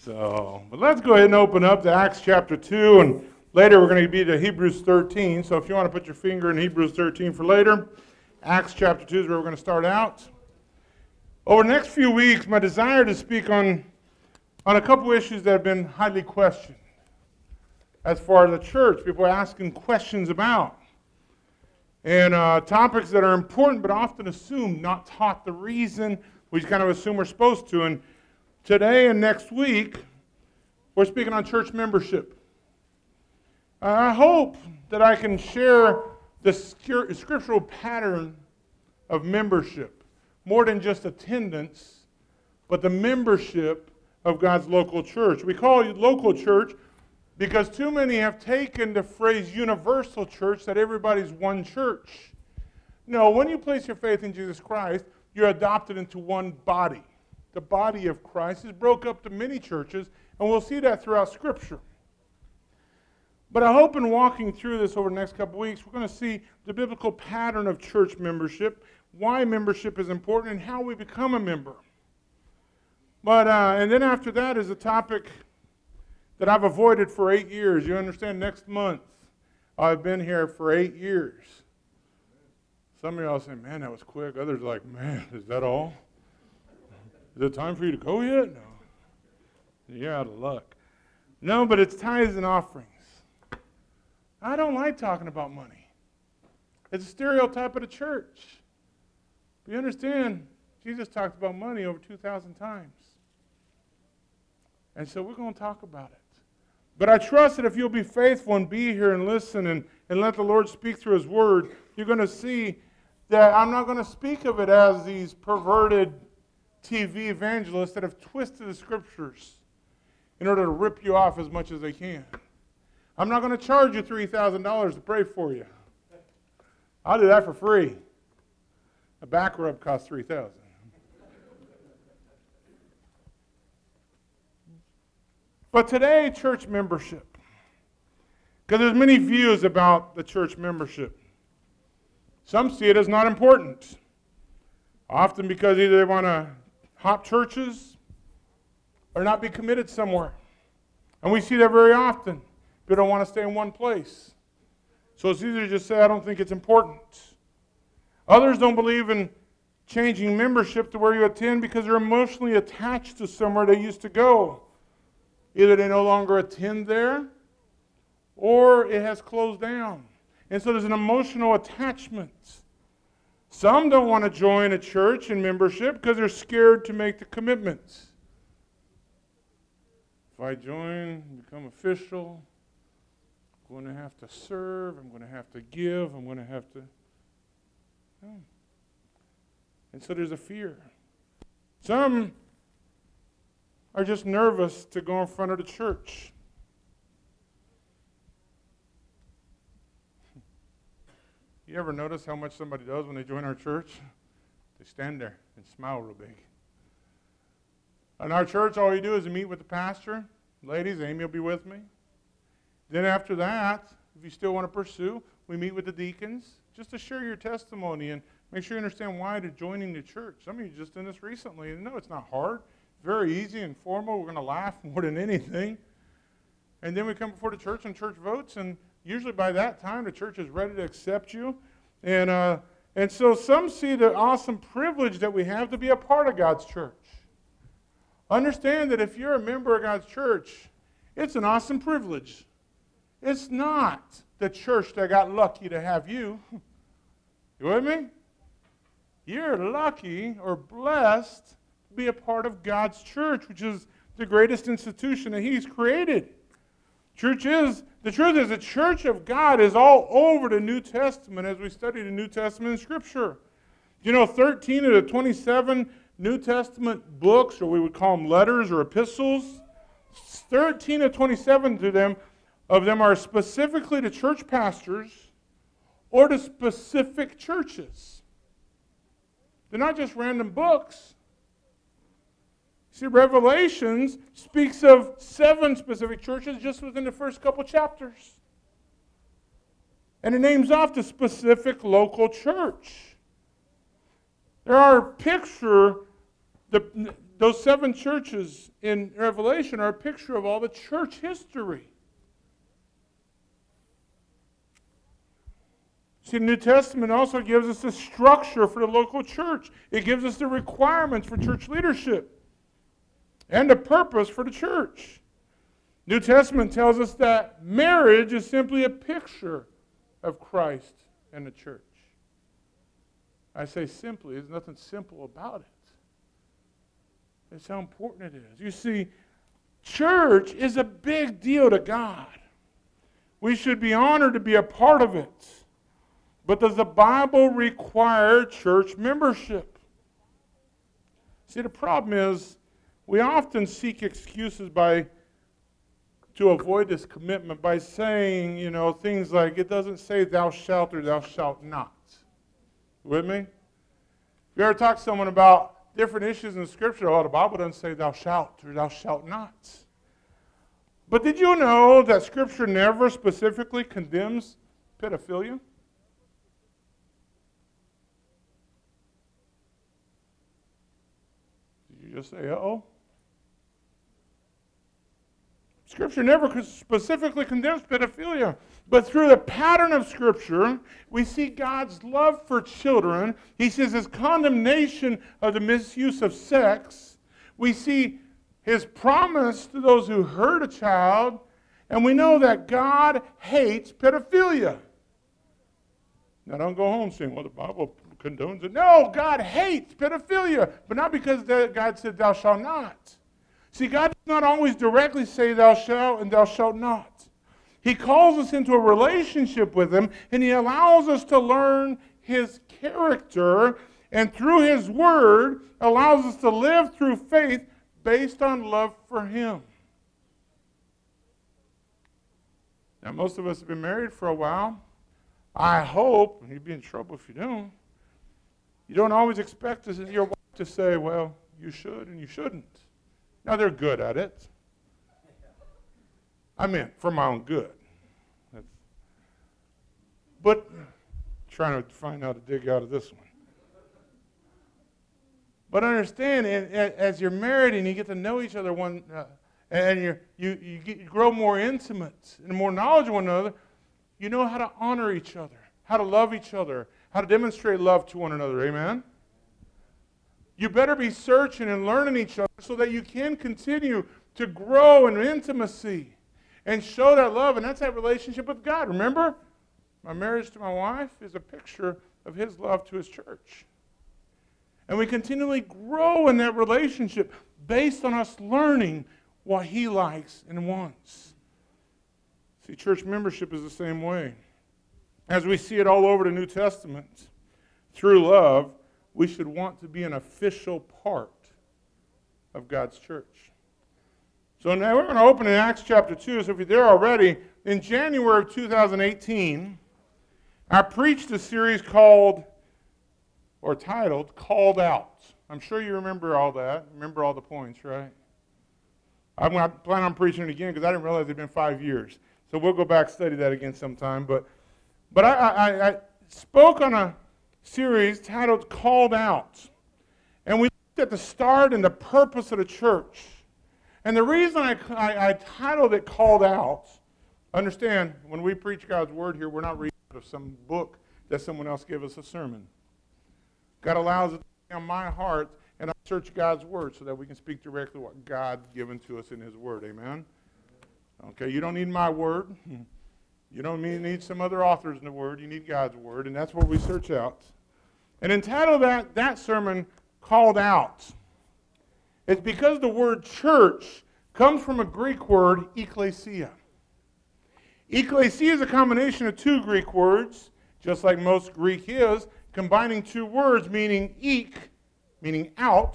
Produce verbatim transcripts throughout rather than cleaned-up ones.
So, but let's go ahead and open up to Acts chapter two, and later we're going to be to Hebrews thirteen. So if you want to put your finger in Hebrews thirteen for later, Acts chapter two is where we're going to start out. Over the next few weeks, my desire to speak on, on a couple issues that have been highly questioned. As far as the church, people are asking questions about. And uh, topics that are important but often assumed, not taught the reason. We just kind of assume we're supposed to. And today and next week, we're speaking on church membership. I hope that I can share the scriptural pattern of membership, more than just attendance, but the membership of God's local church. We call it local church because too many have taken the phrase universal church, that everybody's one church. No, when you place your faith in Jesus Christ, you're adopted into one body. The body of Christ is broke up to many churches, and we'll see that throughout Scripture. But I hope in walking through this over the next couple weeks, we're going to see the biblical pattern of church membership, why membership is important, and how we become a member. But uh, and then after that is a topic that I've avoided for eight years. You understand, next month, I've been here for eight years. Some of y'all say, man, that was quick. Others are like, man, is that all? Is it time for you to go yet? No. You're out of luck. No, but it's tithes and offerings. I don't like talking about money. It's a stereotype of the church. But you understand, Jesus talked about money over two thousand times. And so we're going to talk about it. But I trust that if you'll be faithful and be here and listen and, and let the Lord speak through His Word, you're going to see that I'm not going to speak of it as these perverted T V evangelists that have twisted the Scriptures in order to rip you off as much as they can. I'm not going to charge you three thousand dollars to pray for you. I'll do that for free. A back rub costs three thousand dollars. But today, church membership. Because there's many views about the church membership. Some see it as not important. Often because either they want to hop churches or not be committed somewhere. And we see that very often. People don't want to stay in one place. So it's easier to just say, I don't think it's important. Others don't believe in changing membership to where you attend because they're emotionally attached to somewhere they used to go. Either they no longer attend there, or it has closed down. And so there's an emotional attachment. Some don't want to join a church in membership because they're scared to make the commitments. If I join, become official, I'm going to have to serve, I'm going to have to give, I'm going to have to... Oh. And so there's a fear. Some are just nervous to go in front of the church. You ever notice how much somebody does when they join our church? They stand there and smile real big. In our church, all you do is meet with the pastor. Ladies, Amy will be with me. Then after that, if you still want to pursue, we meet with the deacons just to share your testimony and make sure you understand why you're joining the church. Some of you just done this recently, and no, it's not hard. Very easy and formal. We're going to laugh more than anything. And then we come before the church and church votes, and usually by that time the church is ready to accept you. And, uh, and so some see the awesome privilege that we have to be a part of God's church. Understand that if you're a member of God's church, it's an awesome privilege. It's not the church that got lucky to have you. You with me? You're lucky or blessed to be a part of God's church, which is the greatest institution that He's created. Church is, the truth is, the church of God is all over the New Testament as we study the New Testament in Scripture. You know, thirteen of the twenty-seven New Testament books, or we would call them letters or epistles, thirteen of twenty-seven to them, of them are specifically to church pastors or to specific churches. They're not just random books. See, Revelations speaks of seven specific churches just within the first couple chapters. And it names off the specific local church. There are picture, the, those seven churches in Revelation are a picture of all the church history. See, the New Testament also gives us the structure for the local church. It gives us the requirements for church leadership and the purpose for the church. New Testament tells us that marriage is simply a picture of Christ and the church. I say simply, there's nothing simple about it. That's how important it is. You see, church is a big deal to God. We should be honored to be a part of it. But does the Bible require church membership? See, the problem is we often seek excuses by to avoid this commitment by saying, you know, things like, it doesn't say thou shalt or thou shalt not. With me? If you ever talk to someone about different issues in Scripture, oh, the Bible doesn't say thou shalt or thou shalt not. But did you know that Scripture never specifically condemns pedophilia? Did you just say, uh-oh? Scripture never specifically condemns pedophilia, but through the pattern of Scripture, we see God's love for children. He says his condemnation of the misuse of sex. We see his promise to those who hurt a child, and we know that God hates pedophilia. Now don't go home saying, well, the Bible condones it. No, God hates pedophilia, but not because God said thou shalt not. See, God does not always directly say thou shalt and thou shalt not. He calls us into a relationship with him, and he allows us to learn his character, and through his word allows us to live through faith based on love for him. Now, most of us have been married for a while. I hope, and you'd be in trouble if you don't, you don't always expect your wife to say, well, you should and you shouldn't. Now, they're good at it. I mean, for my own good. That's, but trying to find out to dig out of this one. But understand, as you're married and you get to know each other, one, uh, and you're, you you, get, you grow more intimate and more knowledge of one another, you know how to honor each other, how to love each other, how to demonstrate love to one another. Amen? You better be searching and learning each other so that you can continue to grow in intimacy and show that love. And that's that relationship with God. Remember, my marriage to my wife is a picture of his love to his church. And we continually grow in that relationship based on us learning what he likes and wants. See, church membership is the same way. As we see it all over the New Testament, through love, we should want to be an official part of God's church. So now we're going to open in Acts chapter two. So if you're there already, in January of two thousand eighteen, I preached a series called, or titled, Called Out. I'm sure you remember all that. Remember all the points, right? I'm going to plan on preaching it again because I didn't realize it had been five years. So we'll go back and study that again sometime. But, but I, I, I spoke on a series titled Called Out. And we looked at the start and the purpose of the church. And the reason I, I, I titled it Called Out, understand, when we preach God's Word here, we're not reading out of some book that someone else gave us a sermon. God allows it to be on my heart, and I search God's Word so that we can speak directly what God's given to us in his Word. Amen? Okay, you don't need my Word. You don't need some other authors in the Word. You need God's Word, and that's what we search out. And entitled that, that sermon, Called Out. It's because the word church comes from a Greek word, ekklesia. Ekklesia is a combination of two Greek words, just like most Greek is, combining two words meaning ek, meaning out,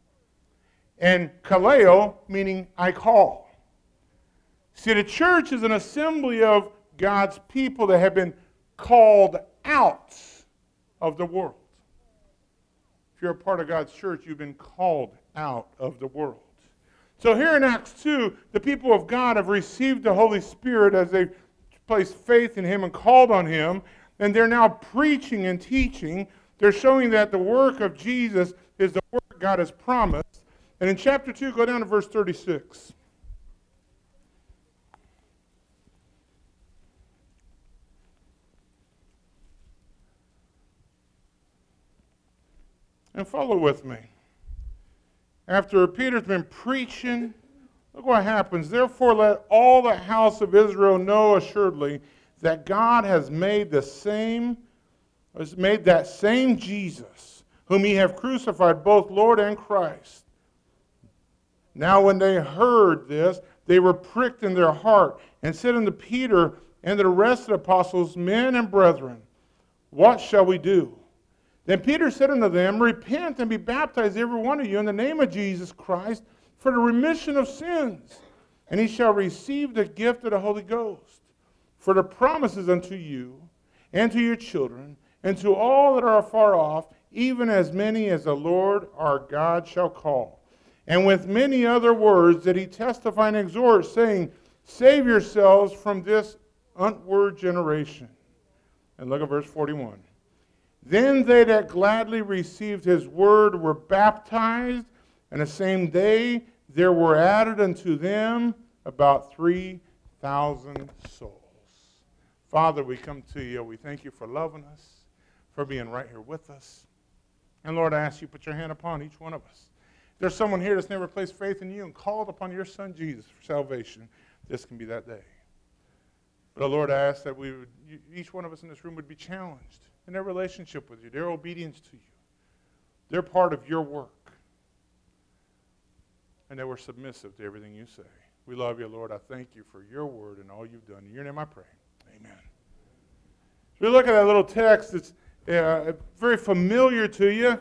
and kaleo, meaning I call. See, the church is an assembly of God's people that have been called out of the world. If you're a part of God's church, you've been called out of the world. So here in Acts two, the people of God have received the Holy Spirit as they've placed faith in him and called on him, and they're now preaching and teaching. They're showing that the work of Jesus is the work God has promised, And in chapter two, go down to verse thirty-six. And follow with me. After Peter's been preaching, look what happens. Therefore, let all the house of Israel know assuredly that God has made the same, has made that same Jesus, whom ye have crucified, both Lord and Christ. Now when they heard this, they were pricked in their heart, and said unto Peter and the rest of the apostles, Men and brethren, what shall we do? Then Peter said unto them, Repent and be baptized every one of you in the name of Jesus Christ for the remission of sins, and ye shall receive the gift of the Holy Ghost. For the promises unto you and to your children and to all that are afar off, even as many as the Lord our God shall call. And with many other words did he testify and exhort, saying, Save yourselves from this untoward generation. And look at verse forty-one. Then they that gladly received his word were baptized, and the same day there were added unto them about three thousand souls. Father, we come to you. We thank you for loving us, for being right here with us. And Lord, I ask you to put your hand upon each one of us. If there's someone here that's never placed faith in you and called upon your Son Jesus for salvation, this can be that day. But Lord, I ask that we would, each one of us in this room would be challenged in their relationship with you, their obedience to you. They're part of your work. And that we're submissive to everything you say. We love you, Lord. I thank you for your word and all you've done. In your name I pray. Amen. So we look at that little text that's uh, very familiar to you.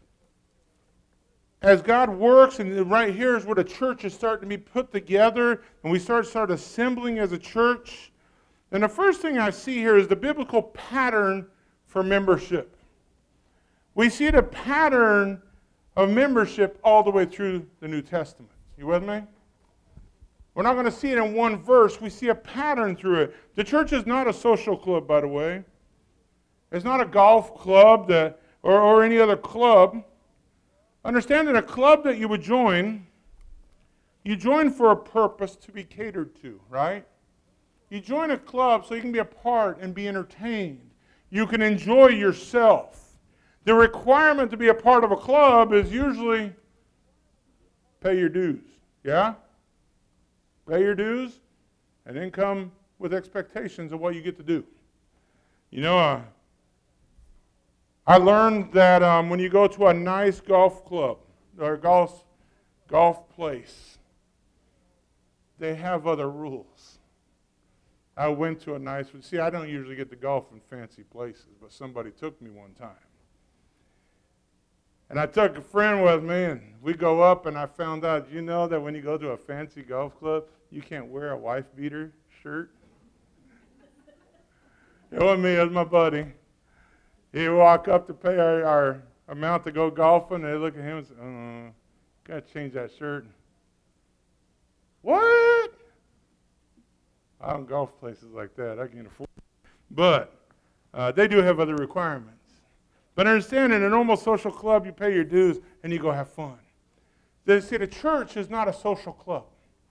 As God works, and right here is where the church is starting to be put together, and we start start assembling as a church. And the first thing I see here is the biblical pattern for membership. We see the pattern of membership all the way through the New Testament. You with me? We're not going to see it in one verse. We see a pattern through it. The church is not a social club, by the way. It's not a golf club that, or, or any other club. Understand that a club that you would join, you join for a purpose to be catered to, right? You join a club so you can be a part and be entertained. You can enjoy yourself. The requirement to be a part of a club is usually pay your dues. Yeah? Pay your dues and then come with expectations of what you get to do. You know, uh, I learned that um, when you go to a nice golf club or golf, golf place, they have other rules. I went to a nice one. See, I don't usually get to golf in fancy places, but somebody took me one time. And I took a friend with me, and we go up, and I found out, you know that when you go to a fancy golf club, you can't wear a wife-beater shirt? It wasn't me, it was my buddy. He'd walk up to pay our, our amount to go golfing, and they look at him and say, oh, got to change that shirt. What? I don't golf places like that. I can't afford it. But uh, they do have other requirements. But understand, in a normal social club, you pay your dues and you go have fun. They see the church is not a social club.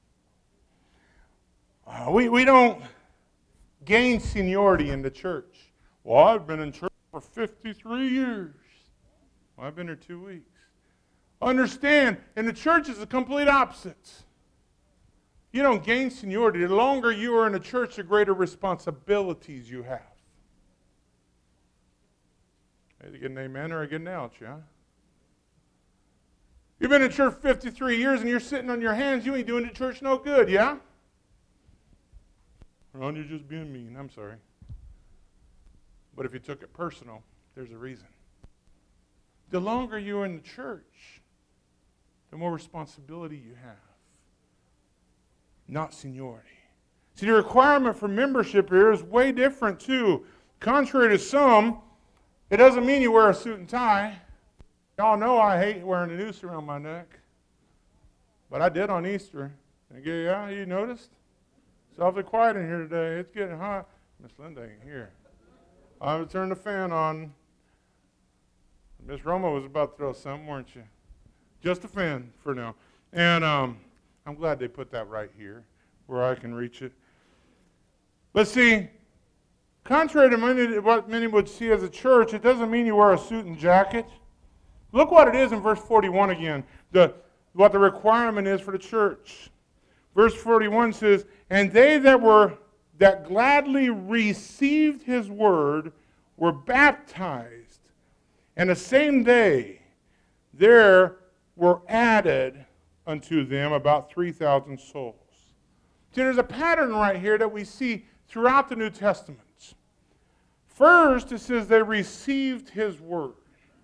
Uh, we, we don't gain seniority in the church. Well, I've been in church for fifty-three years. Well, I've been here two weeks. Understand, in the church it's the complete opposite. You don't gain seniority. The longer you are in a church, the greater responsibilities you have. Either get an amen or I get an ouch, yeah? You've been in church fifty-three years and you're sitting on your hands, you ain't doing the church no good, yeah? Ron, you're just being mean. I'm sorry. But if you took it personal, there's a reason. The longer you're in the church, the more responsibility you have. Not seniority. See, the requirement for membership here is way different too. Contrary to some, it doesn't mean you wear a suit and tie. Y'all know I hate wearing a noose around my neck. But I did on Easter. Yeah, you noticed? It's awfully quiet in here today. It's getting hot. Miss Linda ain't here. I would turn the fan on. Miss Roma was about to throw something, weren't you? Just a fan for now. And um, I'm glad they put that right here where I can reach it. But see, contrary to many, what many would see as a church, it doesn't mean you wear a suit and jacket. Look what it is in verse forty-one again, the, what the requirement is for the church. Verse forty-one says, and they that were that gladly received his word were baptized, and the same day there were added unto them about three thousand souls. See, there's a pattern right here that we see throughout the New Testament. First, it says they received his word.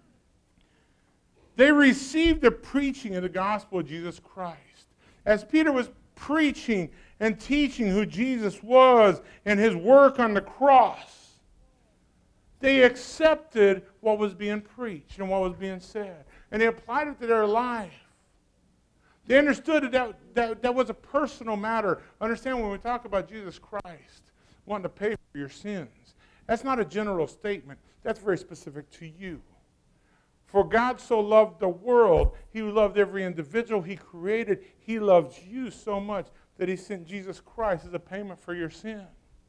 They received the preaching of the gospel of Jesus Christ. As Peter was preaching and teaching who Jesus was and his work on the cross, they accepted what was being preached and what was being said. And they applied it to their life. They understood that that, that that was a personal matter. Understand, when we talk about Jesus Christ wanting to pay for your sins, that's not a general statement. That's very specific to you. For God so loved the world, he loved every individual he created. He loved you so much that he sent Jesus Christ as a payment for your sin.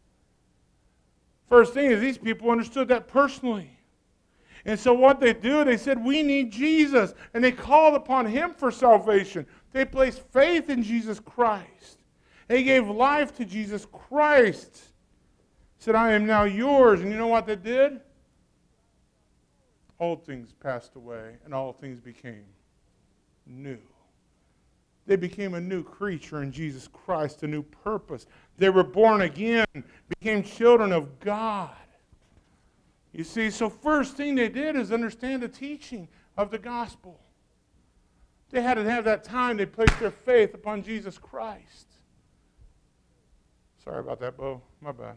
First thing is, these people understood that personally. And so what they do, they said, we need Jesus. And they called upon him for salvation. They placed faith in Jesus Christ. They gave life to Jesus Christ. Said, I am now yours. And you know what they did? Old things passed away, and all things became new. They became a new creature in Jesus Christ, a new purpose. They were born again, became children of God. You see, so first thing they did is understand the teaching of the gospel. They had to have that time. They placed their faith upon Jesus Christ. Sorry about that, Bo. My bad.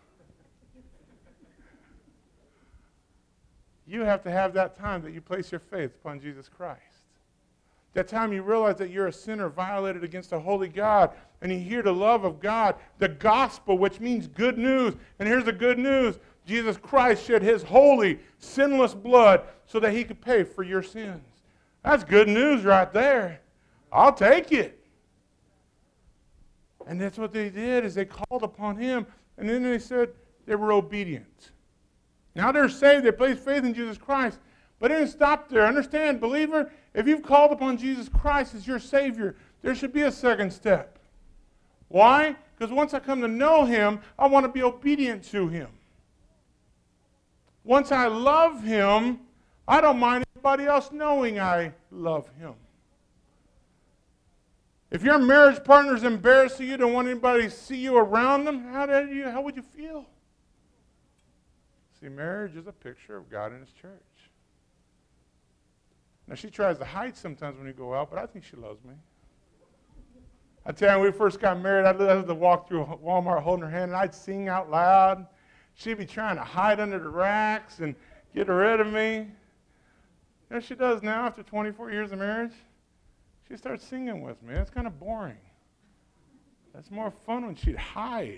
You have to have that time that you place your faith upon Jesus Christ. That time you realize that you're a sinner violated against a holy God, and you hear the love of God, the gospel, which means good news. And here's the good news. Jesus Christ shed his holy, sinless blood so that he could pay for your sins. That's good news right there. I'll take it. And that's what they did, is they called upon him, and then they said they were obedient. Now they're saved, they placed faith in Jesus Christ, but it didn't stop there. Understand, believer, if you've called upon Jesus Christ as your Savior, there should be a second step. Why? Because once I come to know him, I want to be obedient to him. Once I love him, I don't mind anybody else knowing I love him. If your marriage partner is embarrassing you, don't want anybody to see you around them, how, do you, how would you feel? See, marriage is a picture of God and his church. Now, she tries to hide sometimes when we go out, but I think she loves me. I tell you, when we first got married, I'd have to walk through Walmart holding her hand, and I'd sing out loud. She'd be trying to hide under the racks and get rid of me. You know what she does now after twenty-four years of marriage? She starts singing with me. That's kind of boring. That's more fun when she'd hide.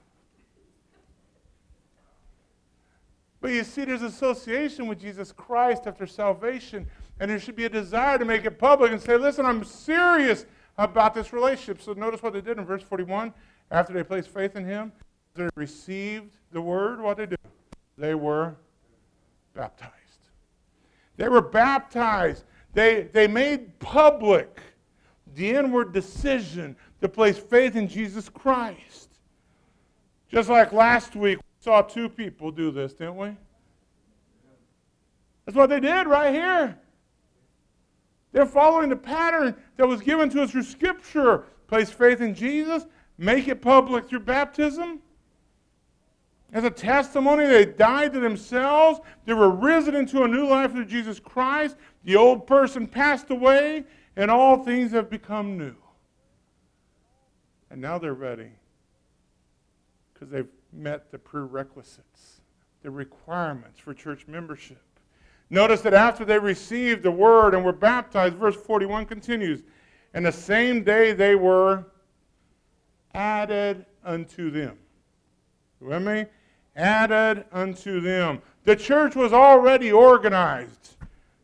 But you see, there's association with Jesus Christ after salvation, and there should be a desire to make it public and say, listen, I'm serious about this relationship. So notice what they did in verse forty-one. After they placed faith in him, they received the word, what did they do? They were baptized. They were baptized. They, they made public the inward decision to place faith in Jesus Christ. Just like last week, we saw two people do this, didn't we? That's what they did right here. They're following the pattern that was given to us through Scripture. Place faith in Jesus, make it public through baptism. As a testimony, they died to themselves. They were risen into a new life through Jesus Christ. The old person passed away, and all things have become new. And now they're ready because they've met the prerequisites, the requirements for church membership. Notice that after they received the word and were baptized, verse forty-one continues, and the same day they were added unto them. You with me? Added unto them. The church was already organized.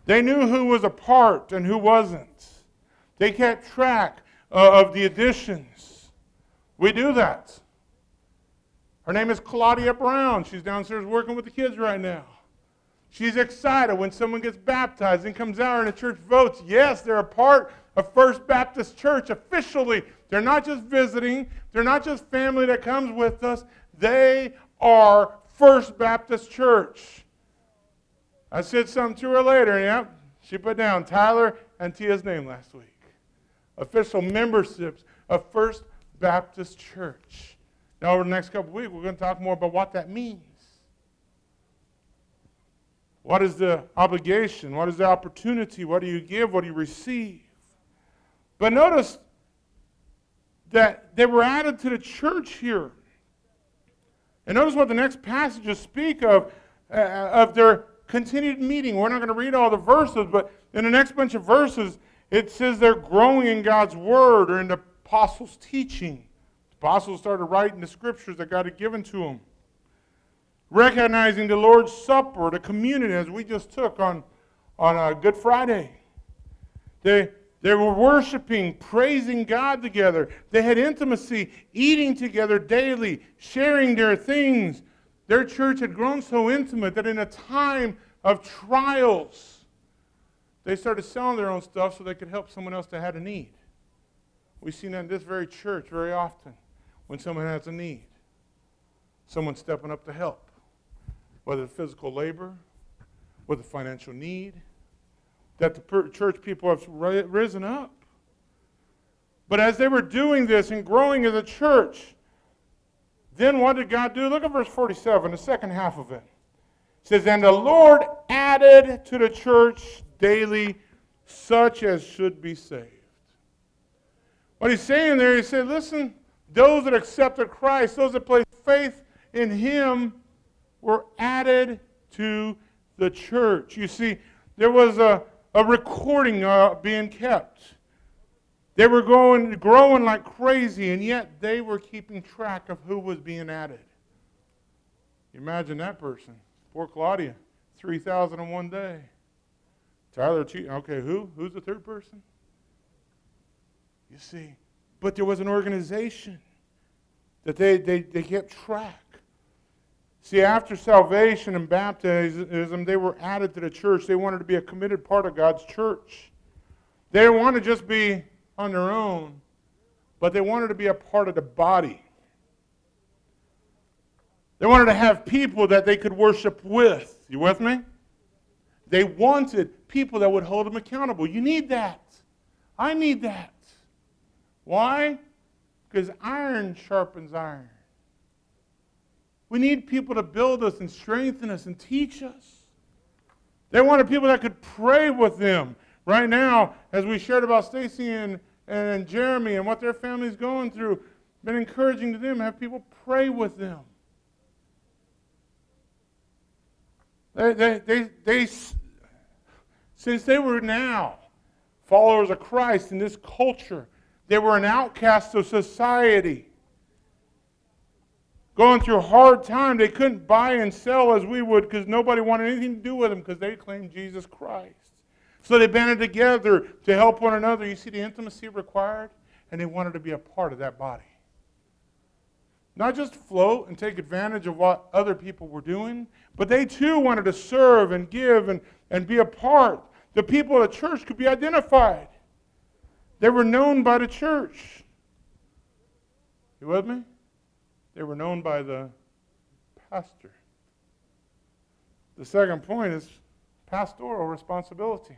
They knew who was a part and who wasn't. They kept track uh, of the additions. We do that. Her name is Claudia Brown. She's downstairs working with the kids right now. She's excited when someone gets baptized and comes out and the church votes. Yes, they're a part of First Baptist Church officially. They're not just visiting. They're not just family that comes with us. They are First Baptist Church. I said something to her later, and yep, she put down Tyler and Tia's name last week. Official memberships of First Baptist Church. Now, over the next couple of weeks, we're going to talk more about what that means. What is the obligation? What is the opportunity? What do you give? What do you receive? But notice that they were added to the church here. And notice what the next passages speak of, uh, of their continued meeting. We're not going to read all the verses, but in the next bunch of verses, it says they're growing in God's word or in the apostles' teaching. The apostles started writing the scriptures that God had given to them. Recognizing the Lord's Supper, the communion as we just took on, on uh, Good Friday. They, they were worshiping, praising God together. They had intimacy, eating together daily, sharing their things. Their church had grown so intimate that in a time of trials, they started selling their own stuff so they could help someone else that had a need. We've seen that in this very church very often when someone has a need. Someone stepping up to help. Whether physical labor, whether financial need, that the per- church people have risen up. But as they were doing this and growing as a church, then what did God do? Look at verse forty-seven, the second half of it. It says, and the Lord added to the church daily such as should be saved. What he's saying there, he said, listen, those that accepted Christ, those that placed faith in Him, were added to the church. You see, there was a, a recording uh, being kept. They were going, growing like crazy, and yet they were keeping track of who was being added. Imagine that person. Poor Claudia, three thousand in one day. Tyler, okay, who? Who's the third person? You see, but there was an organization that they, they, they kept track. See, after salvation and baptism, they were added to the church. They wanted to be a committed part of God's church. They didn't want to just be on their own, but they wanted to be a part of the body. They wanted to have people that they could worship with. You with me? They wanted people that would hold them accountable. You need that. I need that. Why? Because iron sharpens iron. We need people to build us and strengthen us and teach us. They wanted people that could pray with them. Right now, as we shared about Stacy and, and Jeremy and what their family's going through, been encouraging to them, have people pray with them. They, they, they, they, since they were now followers of Christ in this culture, they were an outcast of society. Going through a hard time, they couldn't buy and sell as we would because nobody wanted anything to do with them because they claimed Jesus Christ. So they banded together to help one another. You see the intimacy required? And they wanted to be a part of that body. Not just float and take advantage of what other people were doing, but they too wanted to serve and give and, and be a part. The people of the church could be identified. They were known by the church. You with me? They were known by the pastor. The second point is pastoral responsibility.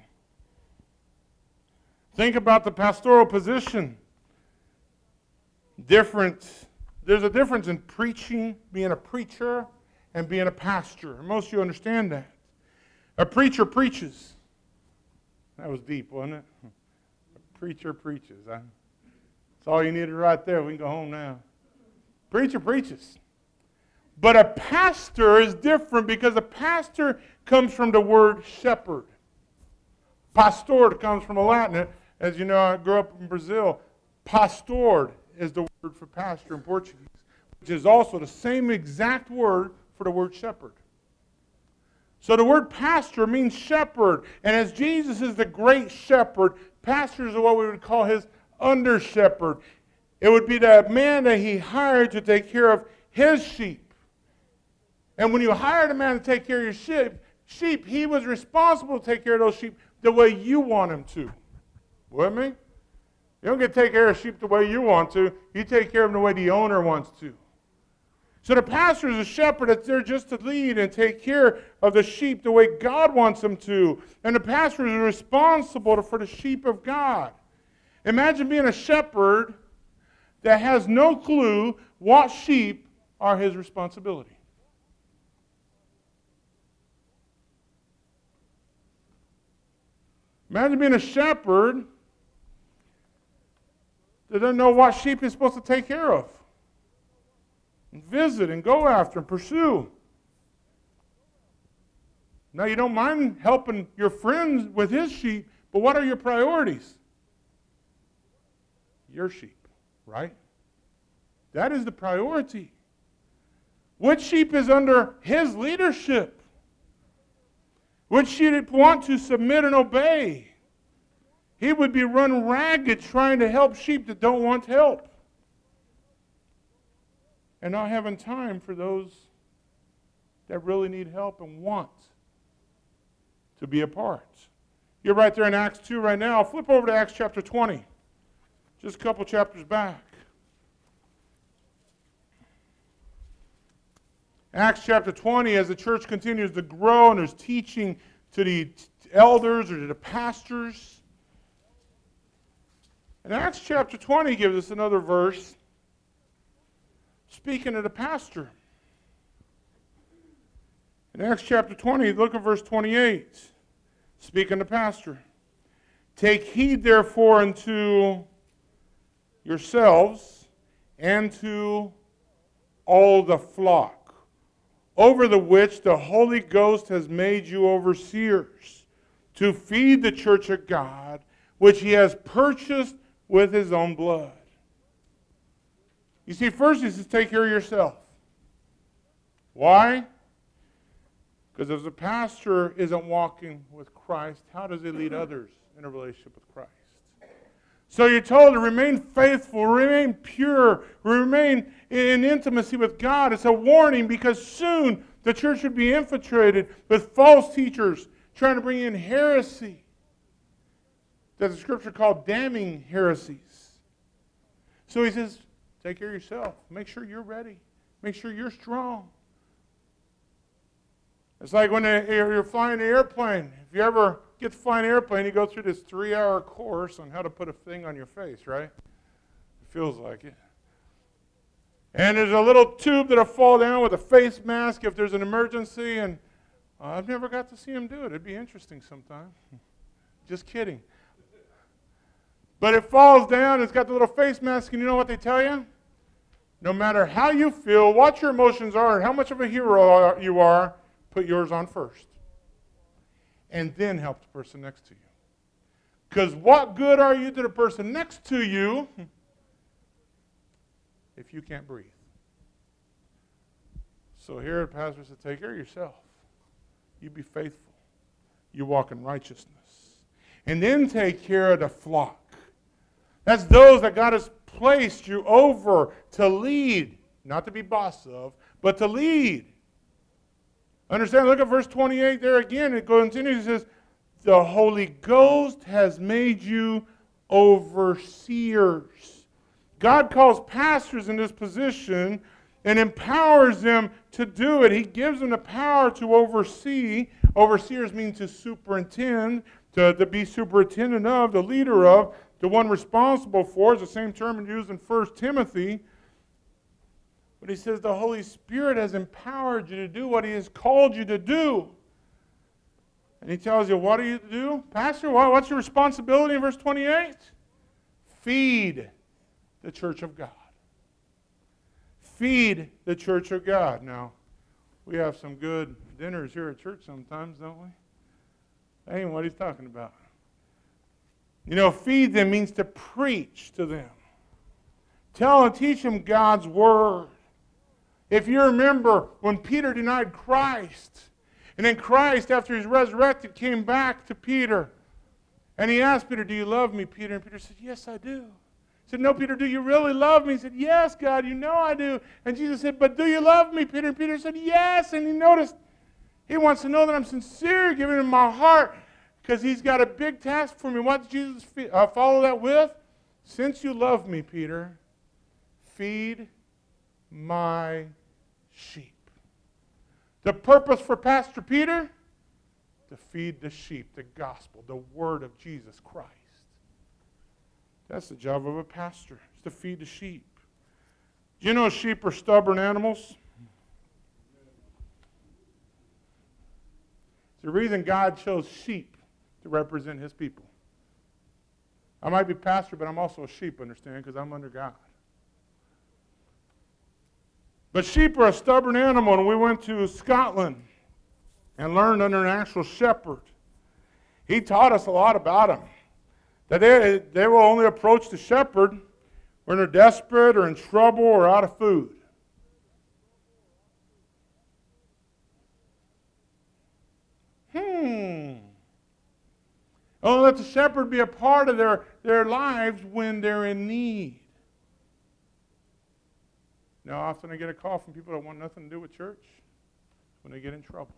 Think about the pastoral position. Different, there's a difference in preaching, being a preacher, and being a pastor. Most of you understand that. A preacher preaches. That was deep, wasn't it? A preacher preaches. Huh? That's all you needed right there. We can go home now. Preacher preaches. But a pastor is different because a pastor comes from the word shepherd. Pastor comes from a Latin. As you know, I grew up in Brazil. Pastor is the word for pastor in Portuguese, which is also the same exact word for the word shepherd. So the word pastor means shepherd. And as Jesus is the great shepherd, pastors are what we would call his under shepherd. It would be the man that he hired to take care of his sheep. And when you hired a man to take care of your sheep, sheep, he was responsible to take care of those sheep the way you want him to. With me? You don't get to take care of sheep the way you want to. You take care of them the way the owner wants to. So the pastor is a shepherd that's there just to lead and take care of the sheep the way God wants them to. And the pastor is responsible for the sheep of God. Imagine being a shepherd that has no clue what sheep are his responsibility. Imagine being a shepherd that doesn't know what sheep he's supposed to take care of, and visit and go after and pursue. Now, you don't mind helping your friends with his sheep, but what are your priorities? Your sheep, right? That is the priority. Which sheep is under his leadership? Which sheep want to submit and obey? He would be run ragged trying to help sheep that don't want help. And not having time for those that really need help and want to be a part. You're right there in Acts two right now. Flip over to Acts chapter twenty. Just a couple chapters back. Acts chapter twenty, as the church continues to grow and there's teaching to the elders or to the pastors. And Acts chapter twenty gives us another verse speaking of the pastor. In Acts chapter twenty, look at verse twenty-eight. Speaking to pastor. Take heed therefore unto yourselves and to all the flock, over the which the Holy Ghost has made you overseers, to feed the church of God, which he has purchased with his own blood. You see, first he says, take care of yourself. Why? Because if the pastor isn't walking with Christ, how does he lead others in a relationship with Christ? So you're told to remain faithful, remain pure, remain in intimacy with God. It's a warning because soon the church would be infiltrated with false teachers trying to bring in heresy that the scripture called damning heresies. So he says, take care of yourself. Make sure you're ready. Make sure you're strong. It's like when you're flying an airplane. If you ever get to fly an airplane, you go through this three-hour course on how to put a thing on your face, right? It feels like it. And there's a little tube that'll fall down with a face mask if there's an emergency, and uh, I've never got to see him do it. It'd be interesting sometime. Just kidding. But it falls down, it's got the little face mask, and you know what they tell you? No matter how you feel, what your emotions are, and how much of a hero you are, put yours on first. And then help the person next to you. Because what good are you to the person next to you if you can't breathe? So here the pastor said, take care of yourself. You be faithful. You walk in righteousness. And then take care of the flock. That's those that God has placed you over to lead. Not to be boss of, but to lead. Understand, look at verse twenty-eight there again. It continues, it says, the Holy Ghost has made you overseers. God calls pastors in this position and empowers them to do it. He gives them the power to oversee. Overseers mean to superintend, to, to be superintendent of, the leader of, the one responsible for. Is the same term used in First Timothy. But he says the Holy Spirit has empowered you to do what he has called you to do. And he tells you, what are you to do? Pastor, what, what's your responsibility in verse twenty-eight? Feed the church of God. Feed the church of God. Now, we have some good dinners here at church sometimes, don't we? That ain't what he's talking about. You know, feed them means to preach to them. Tell and teach them God's word. If you remember when Peter denied Christ, And then Christ, after he's resurrected, came back to Peter. And he asked Peter, do you love me, Peter? And Peter said, yes, I do. He said, no, Peter, do you really love me? He said, yes, God, you know I do. And Jesus said, but do you love me, Peter? And Peter said, yes. And he noticed, he wants to know that I'm sincere, giving him my heart, because he's got a big task for me. What did Jesus uh, follow that with? Since you love me, Peter, feed my sheep. The purpose for Pastor Peter? To feed the sheep, the gospel, the word of Jesus Christ. That's the job of a pastor, is to feed the sheep. Do you know sheep are stubborn animals? It's the reason God chose sheep to represent his people. I might be pastor, but I'm also a sheep, understand, because I'm under God. But sheep are a stubborn animal, and we went to Scotland and learned under an actual shepherd. He taught us a lot about them. That they, they will only approach the shepherd when they're desperate or in trouble or out of food. Hmm. Only let the shepherd be a part of their, their lives when they're in need. Now, often I get a call from people that want nothing to do with church when they get in trouble,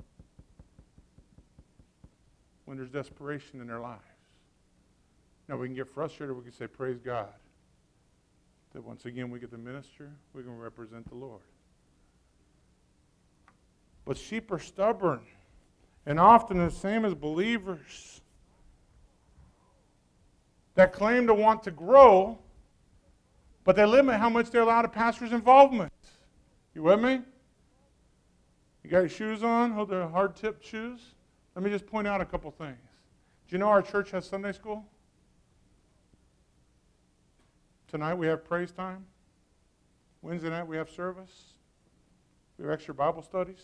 when there's desperation in their lives. Now, we can get frustrated. We can say, praise God, that once again we get to minister, we can represent the Lord. But sheep are stubborn, and often the same as believers that claim to want to grow, but they limit how much they allow the pastor's involvement. You with me? You got your shoes on? Hold the hard-tipped shoes? Let me just point out a couple things. Do you know our church has Sunday school? Tonight we have praise time. Wednesday night we have service. We have extra Bible studies.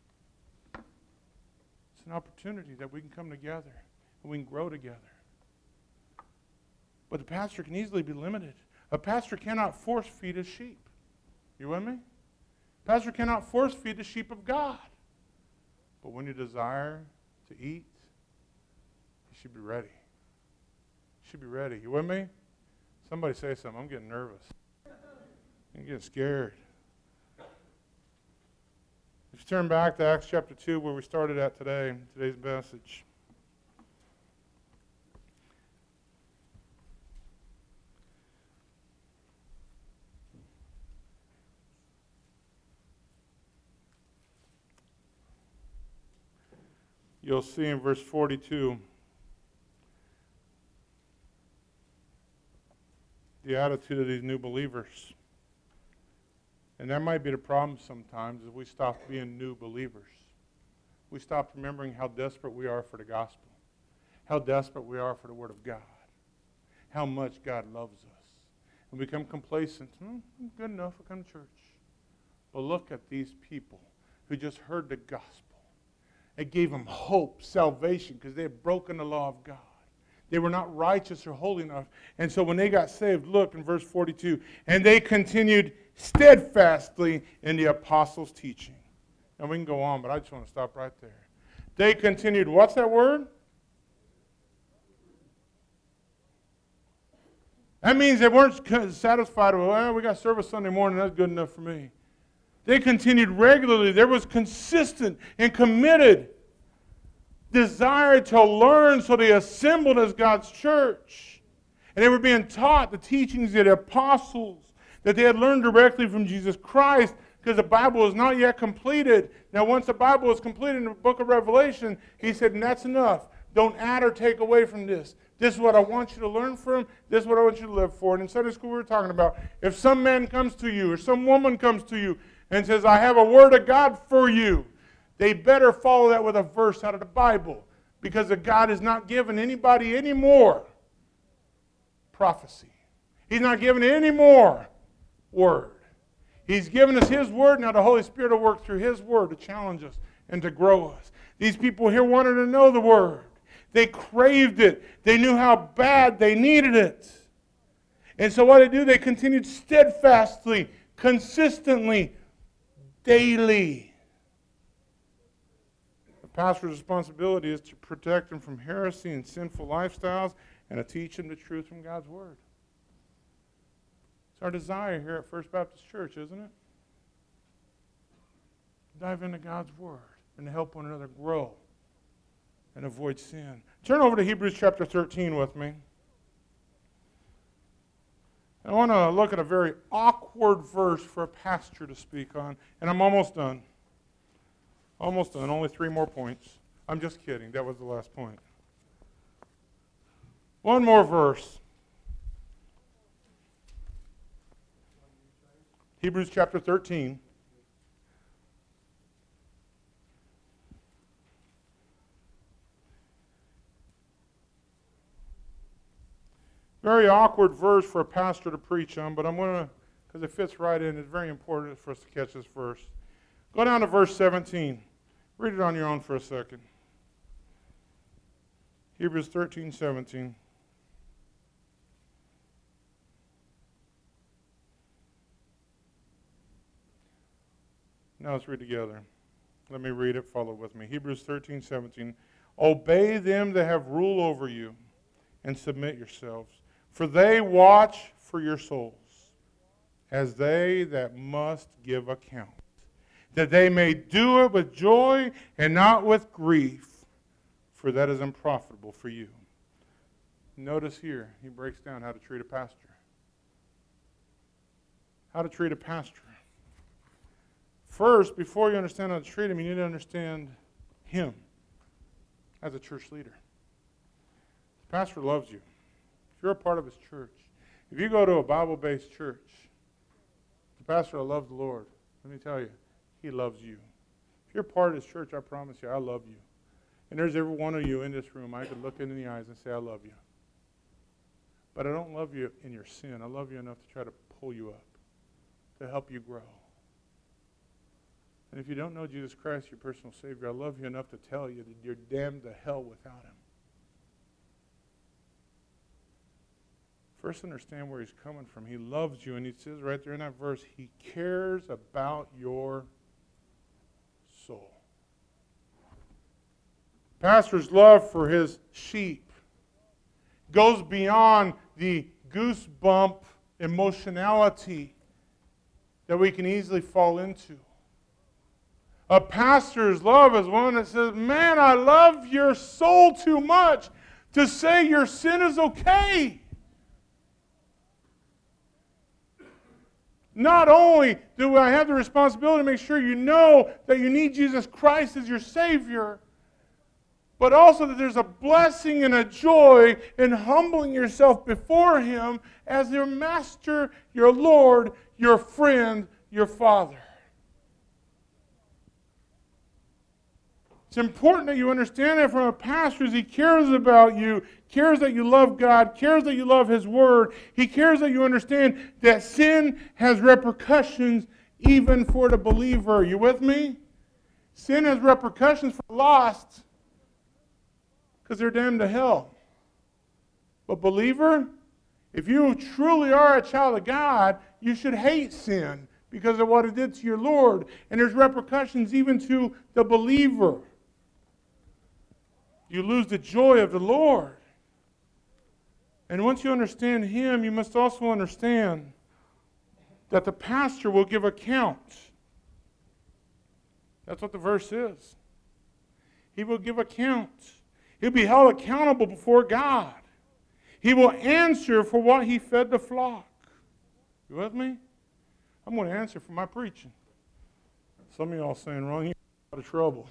It's an opportunity that we can come together and we can grow together. But the pastor can easily be limited. A pastor cannot force feed his sheep. You with me? A pastor cannot force feed the sheep of God. But when you desire to eat, you should be ready. You should be ready. You with me? Somebody say something. I'm getting nervous. I'm getting scared. Let's turn back to Acts chapter two where we started at today, today's message. You'll see in verse forty-two the attitude of these new believers. And that might be the problem sometimes, is we stop being new believers. We stop remembering how desperate we are for the gospel, how desperate we are for the Word of God, how much God loves us. And we become complacent. Hmm, good enough, I come to church. But look at these people who just heard the gospel. It gave them hope, salvation, because they had broken the law of God. They were not righteous or holy enough. And so when they got saved, look in verse forty-two, and they continued steadfastly in the apostles' teaching. And we can go on, but I just want to stop right there. They continued, what's that word? That means they weren't satisfied with, well, we got service Sunday morning, that's good enough for me. They continued regularly. There was consistent and committed desire to learn, so they assembled as God's church. And they were being taught the teachings of the apostles that they had learned directly from Jesus Christ, because the Bible is not yet completed. Now, once the Bible is completed in the book of Revelation, he said, and that's enough. Don't add or take away from this. This is what I want you to learn from. This is what I want you to live for. And in Sunday school we were talking about, if some man comes to you or some woman comes to you and says, I have a word of God for you, they better follow that with a verse out of the Bible, because the God is not giving anybody any more prophecy. He's not giving any more word. He's given us His word. Now the Holy Spirit will work through His word to challenge us and to grow us. These people here wanted to know the word. They craved it. They knew how bad they needed it. And so what did they do? They continued steadfastly, consistently, daily. Pastor's responsibility is to protect them from heresy and sinful lifestyles and to teach them the truth from God's Word. It's our desire here at First Baptist Church, isn't it? Dive into God's Word and to help one another grow and avoid sin. Turn over to Hebrews chapter thirteen with me. I want to look at a very awkward verse for a pastor to speak on, and I'm almost done. Almost done. Only three more points. I'm just kidding. That was the last point. One more verse. Hebrews chapter thirteen. Very awkward verse for a pastor to preach on, but I'm going to, because it fits right in, it's very important for us to catch this verse. Go down to verse seventeen. Read it on your own for a second. Hebrews thirteen, seventeen. Now let's read together. Let me read it. Follow with me. Hebrews thirteen, seventeen. Obey them that have rule over you, and submit yourselves. For they watch for your souls, as they that must give account, that they may do it with joy and not with grief, for that is unprofitable for you. Notice here, he breaks down how to treat a pastor. How to treat a pastor. First, before you understand how to treat him, you need to understand him as a church leader. The pastor loves you. If you're a part of his church, if you go to a Bible-based church, the pastor will love the Lord. Let me tell you, he loves you. If you're part of his church, I promise you, I love you. And there's every one of you in this room, I could look in the eyes and say, I love you. But I don't love you in your sin. I love you enough to try to pull you up, to help you grow. And if you don't know Jesus Christ, your personal Savior, I love you enough to tell you that you're damned to hell without him. First, understand where he's coming from. He loves you, and he says right there in that verse, he cares about your soul. Pastor's love for his sheep goes beyond the goosebump emotionality that we can easily fall into. A pastor's love is one that says, man, I love your soul too much to say your sin is okay. Not only do I have the responsibility to make sure you know that you need Jesus Christ as your Savior, but also that there's a blessing and a joy in humbling yourself before him as your master, your Lord, your friend, your Father. It's important that you understand that from a pastor as he cares about you, cares that you love God, cares that you love his word. He cares that you understand that sin has repercussions even for the believer. Are you with me? Sin has repercussions for the lost because they're damned to hell. But believer, if you truly are a child of God, you should hate sin because of what it did to your Lord. And there's repercussions even to the believer. You lose the joy of the Lord. And once you understand him, you must also understand that the pastor will give account. That's what the verse is. He will give account. He'll be held accountable before God. He will answer for what he fed the flock. You with me? I'm going to answer for my preaching. Some of y'all saying, Ron, you're out of trouble.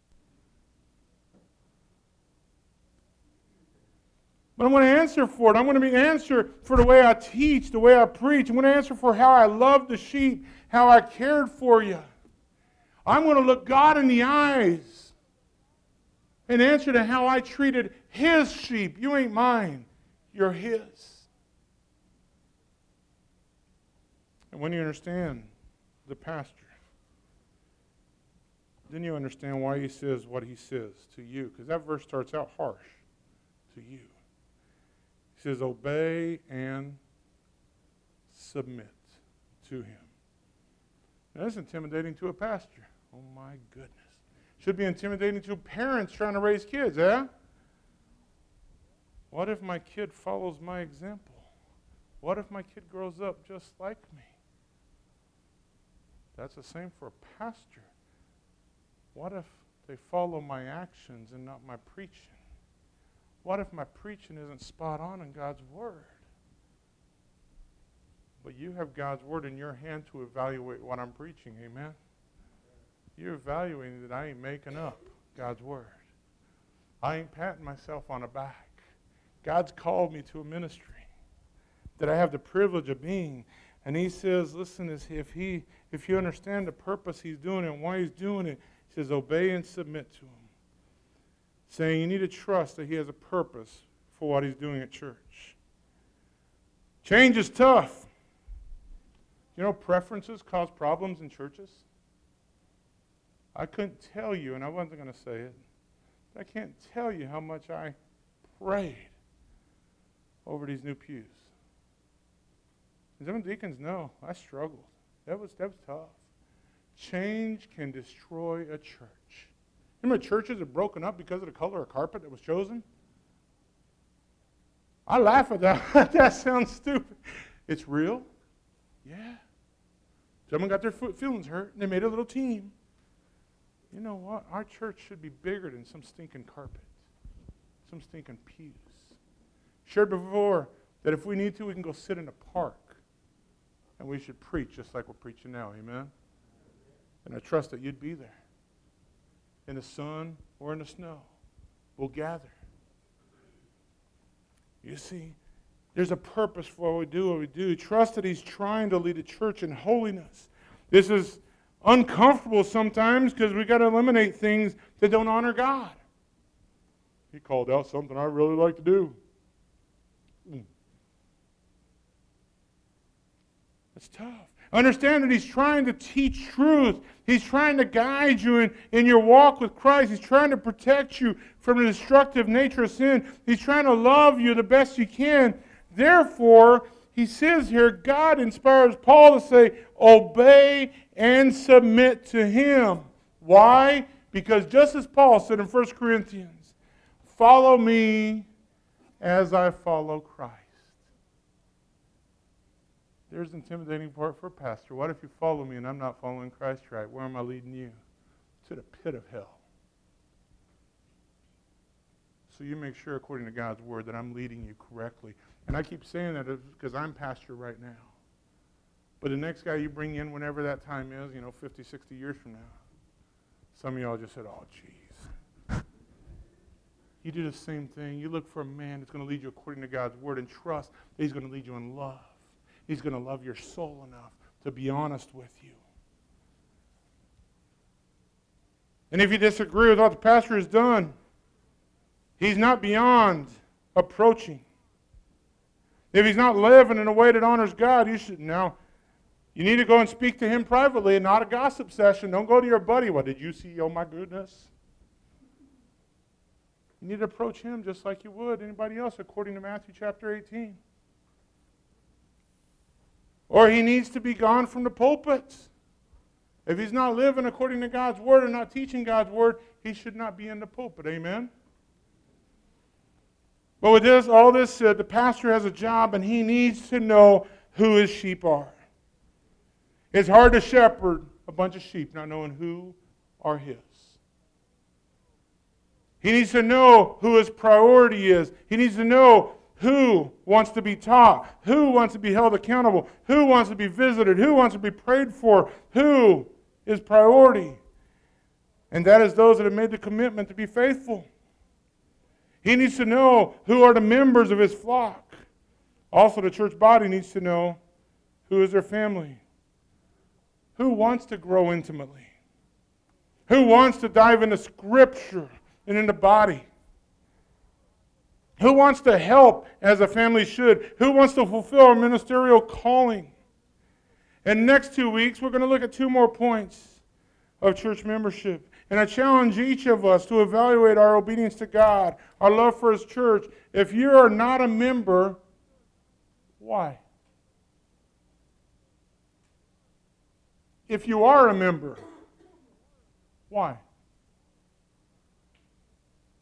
But I'm going to answer for it. I'm going to be answer for the way I teach, the way I preach. I'm going to answer for how I love the sheep, how I cared for you. I'm going to look God in the eyes and answer to how I treated his sheep. You ain't mine. You're his. And when you understand the pastor, then you understand why he says what he says to you. Because that verse starts out harsh to you. He says, obey and submit to him. Now, that's intimidating to a pastor. Oh, my goodness. Should be intimidating to parents trying to raise kids, eh? What if my kid follows my example? What if my kid grows up just like me? That's the same for a pastor. What if they follow my actions and not my preaching? What if my preaching isn't spot on in God's Word? But you have God's Word in your hand to evaluate what I'm preaching, amen? You're evaluating that I ain't making up God's Word. I ain't patting myself on the back. God's called me to a ministry that I have the privilege of being. And he says, listen, if he, if you understand the purpose he's doing it and why he's doing it, he says, obey and submit to him. Saying you need to trust that he has a purpose for what he's doing at church. Change is tough. You know, preferences cause problems in churches. I couldn't tell you, and I wasn't going to say it, but I can't tell you how much I prayed over these new pews. And some deacons know I struggled. That was, that was tough. Change can destroy a church. Remember churches are broken up because of the color of carpet that was chosen? I laugh at that. That sounds stupid. It's real. Yeah. Someone got their feelings hurt, and they made a little team. You know what? Our church should be bigger than some stinking carpet, some stinking pews. Shared before that if we need to, we can go sit in a park, and we should preach just like we're preaching now. Amen? And I trust that you'd be there. In the sun or in the snow. We'll gather. You see, there's a purpose for what we do, what we do. Trust that he's trying to lead a church in holiness. This is uncomfortable sometimes because we've got to eliminate things that don't honor God. He called out something I really like to do. Mm. It's tough. Understand that he's trying to teach truth. He's trying to guide you in, in your walk with Christ. He's trying to protect you from the destructive nature of sin. He's trying to love you the best you can. Therefore, he says here, God inspires Paul to say, obey and submit to him. Why? Because just as Paul said in First Corinthians, follow me as I follow Christ. There's an intimidating part for a pastor. What if you follow me and I'm not following Christ right? Where am I leading you? To the pit of hell. So you make sure, according to God's word, that I'm leading you correctly. And I keep saying that because I'm pastor right now. But the next guy you bring in, whenever that time is, you know, fifty, sixty years from now, some of y'all just said, oh, geez. You do the same thing. You look for a man that's going to lead you according to God's word and trust that he's going to lead you in love. He's going to love your soul enough to be honest with you. And if you disagree with what the pastor has done, he's not beyond approaching. If he's not living in a way that honors God, you should now, you need to go and speak to him privately and not a gossip session. Don't go to your buddy. What did you see? Oh my goodness. You need to approach him just like you would anybody else according to Matthew chapter eighteen. Or he needs to be gone from the pulpits. If he's not living according to God's word and not teaching God's word, he should not be in the pulpit. Amen? But with this, all this said, the pastor has a job and he needs to know who his sheep are. It's hard to shepherd a bunch of sheep not knowing who are his. He needs to know who his priority is. He needs to know who wants to be taught, who wants to be held accountable, who wants to be visited, who wants to be prayed for, who is priority. And that is those that have made the commitment to be faithful. He needs to know who are the members of his flock. Also, the church body needs to know who is their family. Who wants to grow intimately? Who wants to dive into Scripture and into body? Who wants to help as a family should? Who wants to fulfill our ministerial calling? And next two weeks, we're going to look at two more points of church membership. And I challenge each of us to evaluate our obedience to God, our love for his church. If you are not a member, why? If you are a member, why?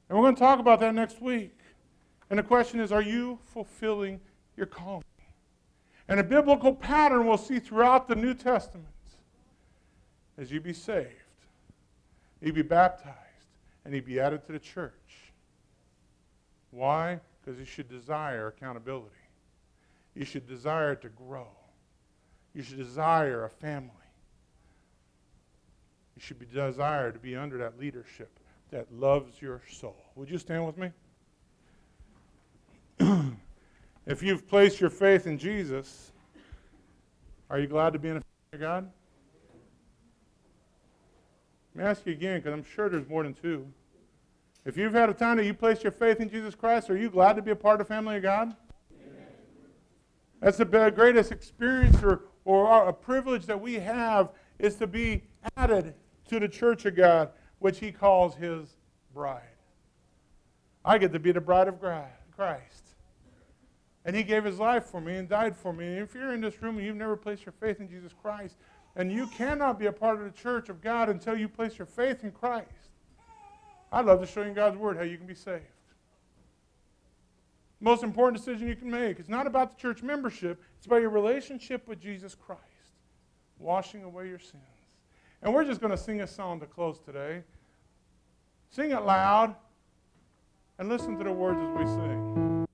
And we're going to talk about that next week. And the question is, are you fulfilling your calling? And a biblical pattern we'll see throughout the New Testament is you be saved, you be baptized, and you be added to the church. Why? Because you should desire accountability. You should desire to grow. You should desire a family. You should be desire to be under that leadership that loves your soul. Would you stand with me? If you've placed your faith in Jesus, are you glad to be in a family of God? Let me ask you again, because I'm sure there's more than two. If you've had a time that you placed your faith in Jesus Christ, are you glad to be a part of the family of God? Amen. That's the greatest experience or, or a privilege that we have, is to be added to the church of God, which he calls his bride. I get to be the bride of Christ. And he gave his life for me and died for me. And if you're in this room and you've never placed your faith in Jesus Christ, and you cannot be a part of the church of God until you place your faith in Christ, I'd love to show you in God's Word how you can be saved. Most important decision you can make. It's not about the church membership. It's about your relationship with Jesus Christ, washing away your sins. And we're just going to sing a song to close today. Sing it loud and listen to the words as we sing.